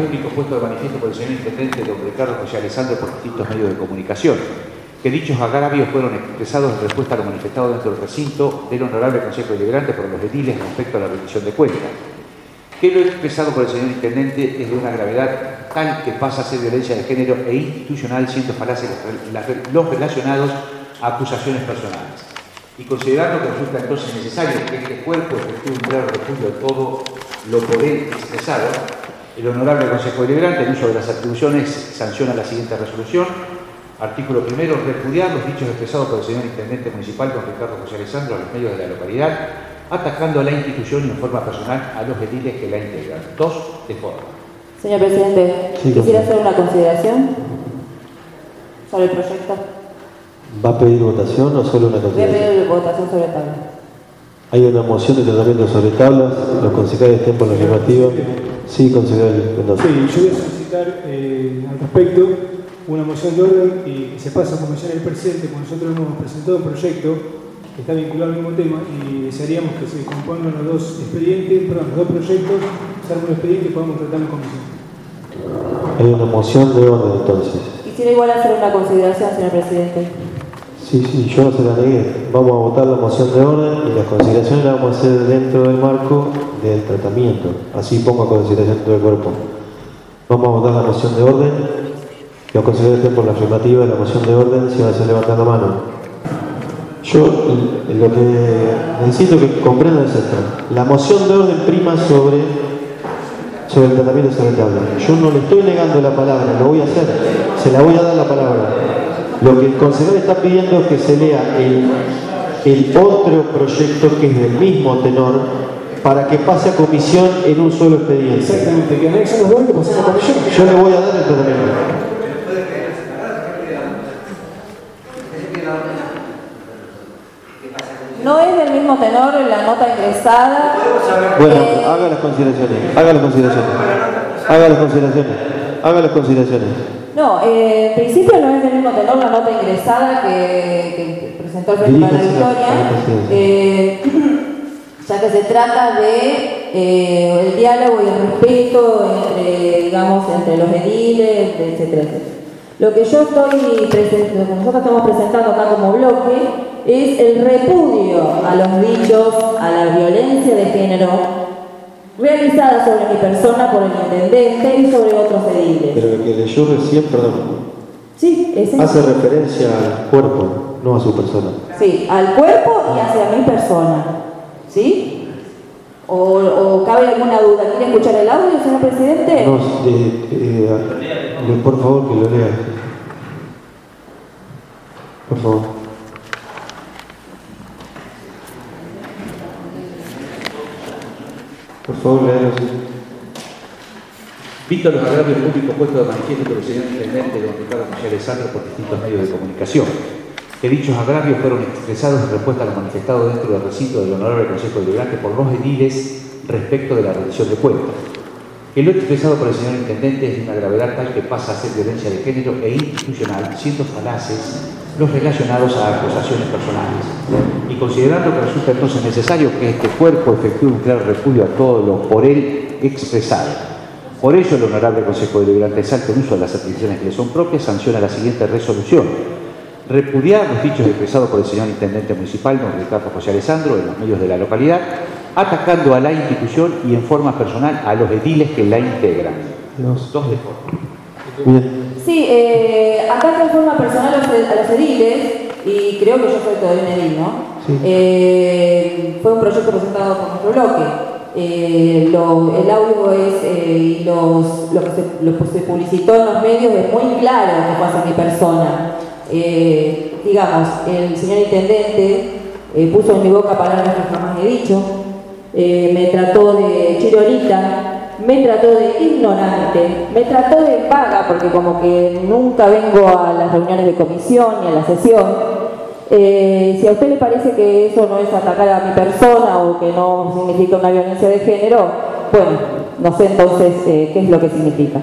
público puesto de manifiesto por el señor Intendente don Ricardo José Alessandro por distintos medios de comunicación, que dichos agravios fueron expresados en respuesta a lo manifestado dentro del recinto del Honorable Consejo Deliberante por los ediles respecto a la rendición de cuentas. Que lo expresado por el señor Intendente es de una gravedad tal que pasa a ser violencia de género e institucional, siendo falaces los relacionados a acusaciones personales. Y considerando que resulta entonces necesario que este cuerpo efectúe un claro repudio de todo lo por él expresado, el Honorable Consejo Deliberante, en uso de las atribuciones, sanciona la siguiente resolución. Artículo primero, repudiar los dichos expresados por el señor Intendente Municipal don Ricardo José Alessandro a los medios de la localidad, atacando a la institución y en forma personal a los ediles que la integran. 2. De forma. Señor Presidente, sí, quisiera hacer una consideración sobre el proyecto. ¿Va a pedir votación o solo una Voy a consideración? pedir votación sobre tabla. Hay una moción de tratamiento sobre tablas. Los concejales estén por la afirmativa. Sí, concejal Mendoza. Sí, yo voy a solicitar al respecto una moción de orden y que se pasa a comisión del presidente, porque nosotros hemos presentado un proyecto que está vinculado al mismo tema y desearíamos que se compongan los dos proyectos, salvo un expediente y podamos tratarlo en comisión. Hay una moción de orden entonces. Quisiera igual hacer una consideración, señor Presidente. Sí, yo no se la negué. Vamos a votar la moción de orden y las consideraciones las vamos a hacer dentro del marco del tratamiento. Así pongo a consideración todo el cuerpo. Vamos a votar la moción de orden. Los consejeros estén por la afirmativa de la moción de orden, si van a hacer levantar la mano. Yo lo que necesito que comprendan es esto. La moción de orden prima sobre el tratamiento sobre tabla. Yo no le estoy negando la palabra, lo voy a hacer. Se la voy a dar la palabra. Lo que el consejero está pidiendo es que se lea el otro proyecto que es del mismo tenor para que pase a comisión en un solo expediente. Exactamente, que anexen los dos y que pasemos a comisión. Yo le voy a dar el tratamiento. No es del mismo tenor la nota ingresada. Bueno, haga las consideraciones. No, en principio no es del mismo tenor la nota ingresada que presentó el Frente para la Victoria, ya que se trata de el diálogo y el respeto entre los ediles, etcétera, etcétera. Lo que nosotros estamos presentando acá como bloque es el repudio a los dichos, a la violencia de género realizada sobre mi persona por el intendente y sobre otros ediles. Pero lo que leyó recién, perdón, sí, hace referencia al cuerpo, no a su persona. Sí, al cuerpo y hacia mi persona. ¿Sí? ¿O cabe alguna duda? ¿Quiere escuchar el audio, señor presidente? No, por favor que lo lea. Por favor. Por favor, léalo así. Visto los agravios públicos puestos de manifiesto por el señor Intendente don Ricardo José Alessandro por distintos medios de comunicación, que dichos agravios fueron expresados en respuesta a lo manifestado dentro del recinto del Honorable Consejo Deliberante por los ediles respecto de la rendición de cuentas. Que lo expresado por el señor Intendente es de una gravedad tal que pasa a ser violencia de género e institucional, siendo falaces los relacionados a acusaciones personales. Y considerando que resulta entonces necesario que este cuerpo efectúe un claro repudio a todo lo por él expresado. Por ello, el Honorable Consejo Deliberante, exalta en uso de las atribuciones que le son propias, sanciona la siguiente resolución. Repudiar los dichos expresados por el señor Intendente Municipal, don Ricardo José Alessandro, en los medios de la localidad, atacando a la institución y en forma personal a los ediles que la integran. Dos de forma. Bien. Sí, ataca en forma personal a los ediles, y creo que yo soy todavía un edil, ¿no? Sí. Fue un proyecto presentado por nuestro bloque. El audio es, lo que se publicitó en los medios es muy claro que fue hacia mi persona. Digamos, el señor Intendente puso en mi boca palabras que jamás he dicho, me trató de chirolita, me trató de ignorante, me trató de vaga, porque como que nunca vengo a las reuniones de comisión ni a la sesión. Si a usted le parece que eso no es atacar a mi persona o que no significa una violencia de género, bueno, no sé entonces qué es lo que significa.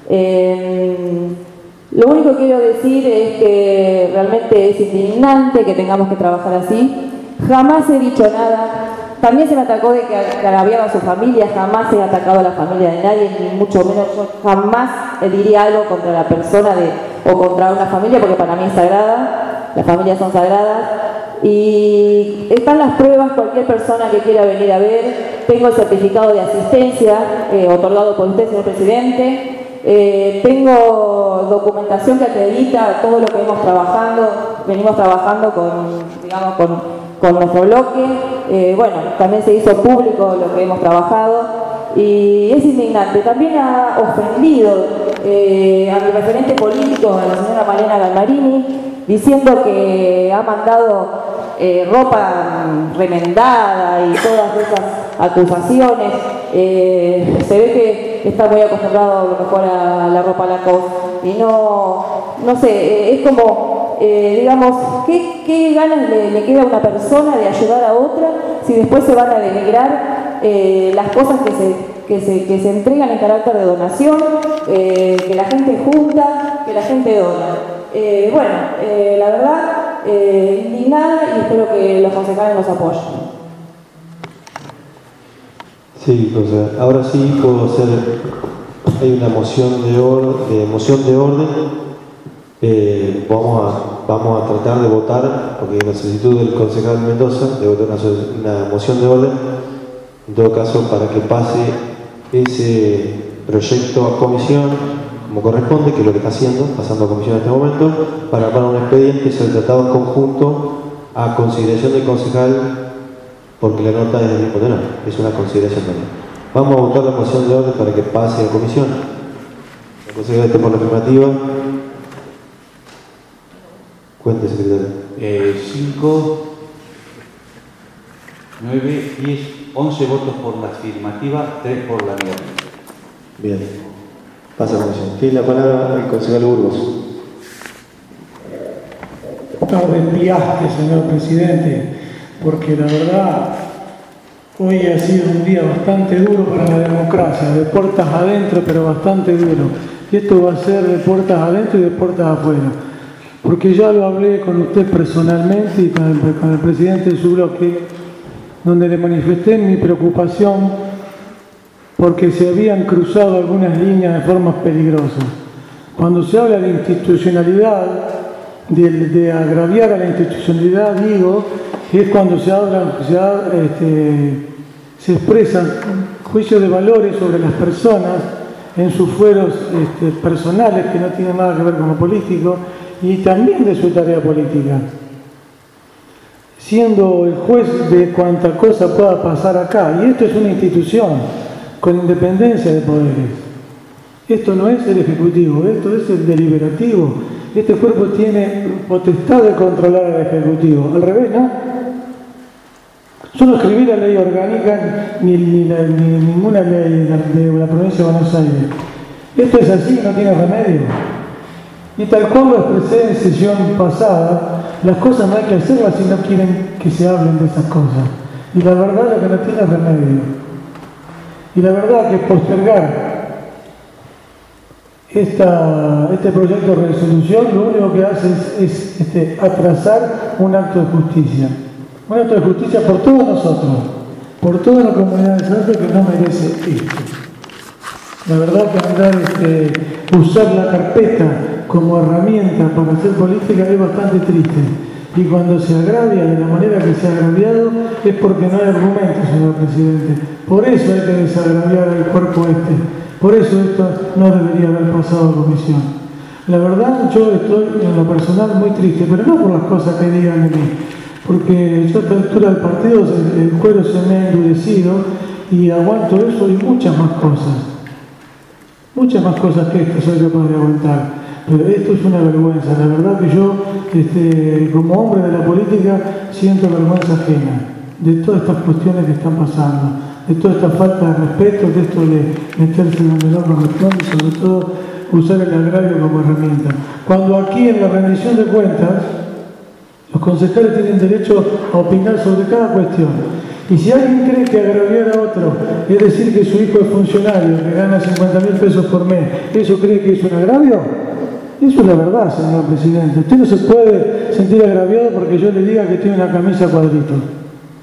Lo único que quiero decir es que realmente es indignante que tengamos que trabajar así. Jamás he dicho nada, También se me atacó de que agraviaba a su familia. Jamás he atacado a la familia de nadie, ni mucho menos yo jamás diría algo contra la persona o contra una familia, porque para mí es sagrada, las familias son sagradas. Y están las pruebas, cualquier persona que quiera venir a ver. Tengo el certificado de asistencia otorgado por usted, señor presidente. Tengo documentación que acredita todo lo que venimos trabajando con nuestro bloque. Bueno, también se hizo público lo que hemos trabajado y es indignante. También ha ofendido a mi referente político, a la señora Malena Galmarini, diciendo que ha mandado ropa remendada y todas esas acusaciones. Se ve que está muy acostumbrado a lo mejor a la ropa Lacoste y no sé, es como, digamos, ¿qué ganas le queda a una persona de ayudar a otra si después se van a denigrar las cosas que se entregan en carácter de donación, que la gente junta, que la gente dona? Bueno, la verdad, indignada y espero que los concejales nos apoyen. Sí, o sea, ahora sí puedo hacer, hay una moción de orden, vamos a tratar de votar, porque la solicitud del concejal Mendoza, de votar una moción de orden, en todo caso para que pase ese proyecto a comisión, como corresponde, que es lo que está haciendo, pasando a comisión en este momento, para armar un expediente y ser tratado en conjunto a consideración del concejal, porque la nota es del mismo tenor, es una consideración también. Vamos a votar la moción de orden para que pase a comisión. La concejal esté por la afirmativa. Cuente, secretario. 5, 9, 10, 11 votos por la afirmativa, 3 por la negativa. Bien. Pasa a comisión. Tiene la palabra el concejal Burgos. Tarde viaje, señor presidente, porque la verdad hoy ha sido un día bastante duro para la democracia, de puertas adentro, pero bastante duro. Y esto va a ser de puertas adentro y de puertas afuera. Porque ya lo hablé con usted personalmente y con el presidente de su bloque, donde le manifesté mi preocupación porque se habían cruzado algunas líneas de formas peligrosas. Cuando se habla de institucionalidad, de agraviar a la institucionalidad, digo, que es cuando se expresan juicios de valores sobre las personas en sus fueros personales, que no tienen nada que ver con lo político, y también de su tarea política. Siendo el juez de cuanta cosa pueda pasar acá, y esto es una institución con independencia de poderes. Esto no es el Ejecutivo, esto es el deliberativo. Este cuerpo tiene potestad de controlar al Ejecutivo. Al revés, ¿no? Yo no escribí la ley orgánica ni ninguna ley de la provincia de Buenos Aires. Esto es así, no tiene remedio. Y tal cual lo expresé en sesión pasada, las cosas no hay que hacerlas si no quieren que se hablen de esas cosas. Y la verdad es que no tiene remedio. Y la verdad que postergar este proyecto de resolución lo único que hace es atrasar un acto de justicia. Un acto de justicia por todos nosotros, por toda la comunidad de Salta que no merece esto. La verdad que usar la carpeta como herramienta para hacer política es bastante triste. Y cuando se agravia de la manera que se ha agraviado es porque no hay argumentos, señor presidente. Por eso hay que desagraviar al cuerpo Por eso esto no debería haber pasado a comisión. La verdad, yo estoy en lo personal muy triste, pero no por las cosas que digan de mí, porque yo a esta altura del partido el cuero se me ha endurecido y aguanto eso y muchas más cosas. Muchas más cosas que esto soy capaz de aguantar. Pero esto es una vergüenza. La verdad que yo, como hombre de la política, siento vergüenza ajena de todas estas cuestiones que están pasando, de toda esta falta de respeto, de esto de meterse donde no corresponde y sobre todo usar el agravio como herramienta. Cuando aquí en la rendición de cuentas, los concejales tienen derecho a opinar sobre cada cuestión. Y si alguien cree que agraviar a otro es decir que su hijo es funcionario, que gana 50.000 pesos por mes, ¿eso cree que es un agravio? Eso es la verdad, señor presidente. Usted no se puede sentir agraviado porque yo le diga que tiene una camisa a cuadritos.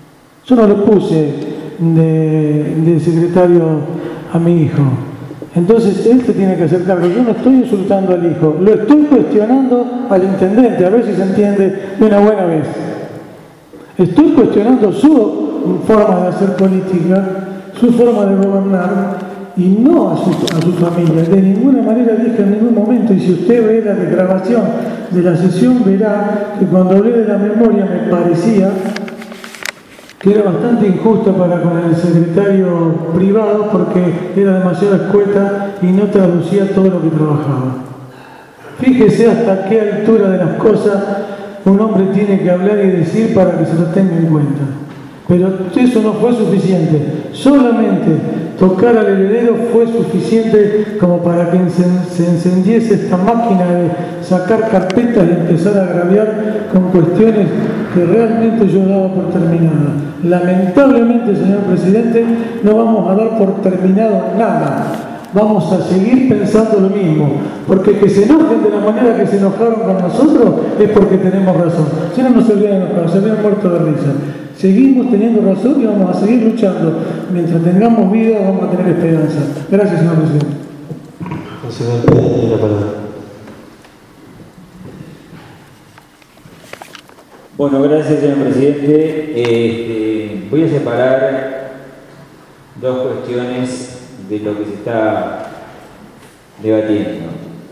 Yo no lo puse de secretario a mi hijo. Entonces él se tiene que hacer cargo. Yo no estoy insultando al hijo, lo estoy cuestionando al intendente, a ver si se entiende de una buena vez. Estoy cuestionando su forma de hacer política, su forma de gobernar, y no a su familia. De ninguna manera dije en ningún momento, y si usted ve la grabación de la sesión, verá que cuando hablé de la memoria me parecía que era bastante injusto para con el secretario privado porque era demasiado escueta y no traducía todo lo que trabajaba. Fíjese hasta qué altura de las cosas un hombre tiene que hablar y decir para que se lo tenga en cuenta. Pero eso no fue suficiente. Solamente tocar al heredero fue suficiente como para que se encendiese esta máquina de sacar carpetas y empezar a agraviar con cuestiones que realmente yo daba por terminadas. Lamentablemente, señor presidente, no vamos a dar por terminado nada. Vamos a seguir pensando lo mismo, porque que se enojen de la manera que se enojaron con nosotros es porque tenemos razón. Si no, no se habrían enojado, se habrían muerto de risa. Seguimos teniendo razón y vamos a seguir luchando. Mientras tengamos vida, vamos a tener esperanza. Gracias, señor presidente. Bueno, gracias, señor presidente. Voy a separar dos cuestiones de lo que se está debatiendo.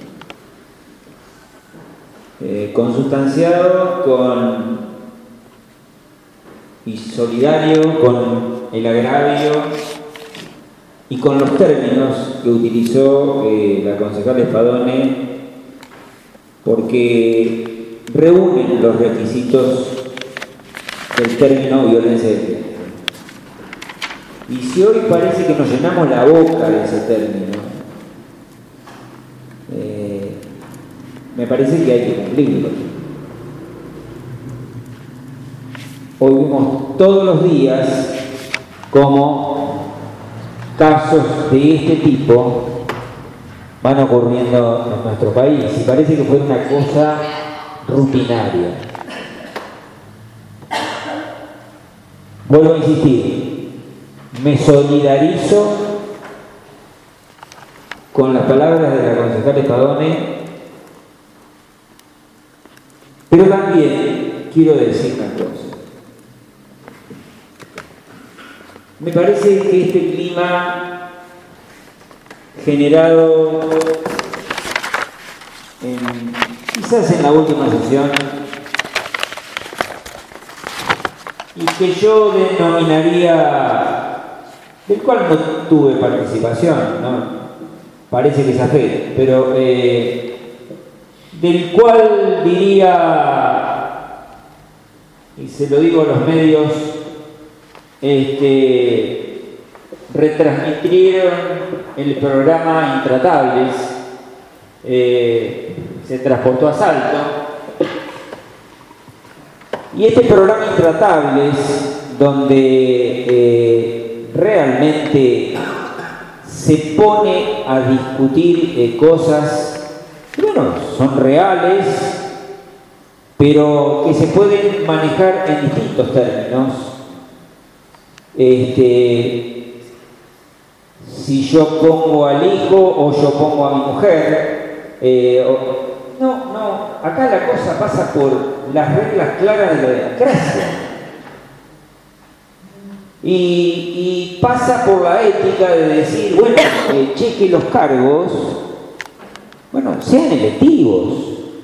Consustanciado y solidario con el agravio y con los términos que utilizó la concejal Spadone, porque reúnen los requisitos del término violencia de género. Y si hoy parece que nos llenamos la boca de ese término, me parece que hay que cumplirlo. Hoy vemos todos los días cómo casos de este tipo van ocurriendo en nuestro país y parece que fue una cosa rutinaria. Vuelvo a insistir, me solidarizo con las palabras de la concejal Spadone, pero también quiero decir una cosa. Me parece que este clima generado quizás en la última sesión y que yo denominaría, del cual no tuve participación, ¿no? Parece que zafé, pero del cual diría, y se lo digo a los medios, retransmitieron el programa Intratables, se transportó a Salto, y este programa Intratables, donde realmente se pone a discutir cosas que, bueno, son reales, pero que se pueden manejar en distintos términos. Si yo pongo al hijo o yo pongo a mi mujer, acá la cosa pasa por las reglas claras de la democracia y pasa por la ética de decir, bueno, cheque los cargos, bueno, sean electivos,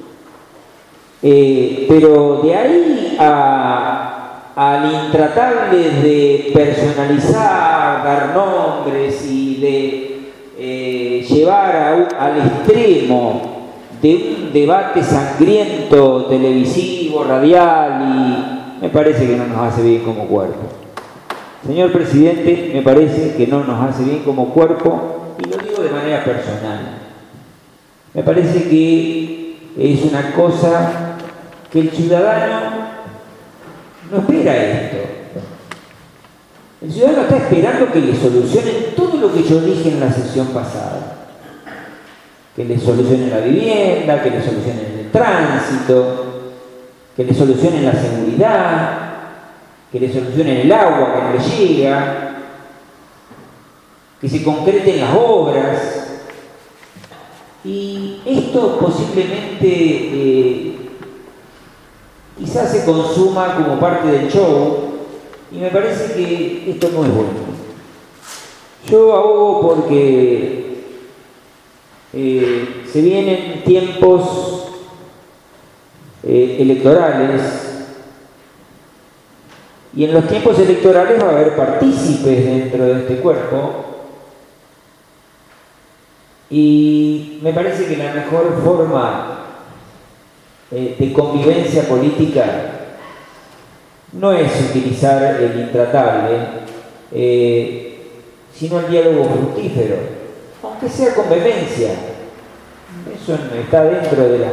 pero de ahí al intratable de personalizar, dar nombres y de llevar al extremo de un debate sangriento, televisivo, radial, y me parece que no nos hace bien como cuerpo. Señor presidente, me parece que no nos hace bien como cuerpo, y lo digo de manera personal. Me parece que es una cosa que el ciudadano no espera esto. El ciudadano está esperando que le solucionen todo lo que yo dije en la sesión pasada. Que le solucionen la vivienda, que le solucionen el tránsito, que le solucionen la seguridad. que le solucionen el agua que no le llega, que se concreten las obras. Y esto posiblemente quizás se consuma como parte del show, y me parece que esto no es bueno. Yo abogo porque se vienen tiempos electorales, y en los tiempos electorales va a haber partícipes dentro de este cuerpo, y me parece que la mejor forma de convivencia política no es utilizar el intratable, sino el diálogo fructífero, aunque sea con vehemencia. Eso está dentro de la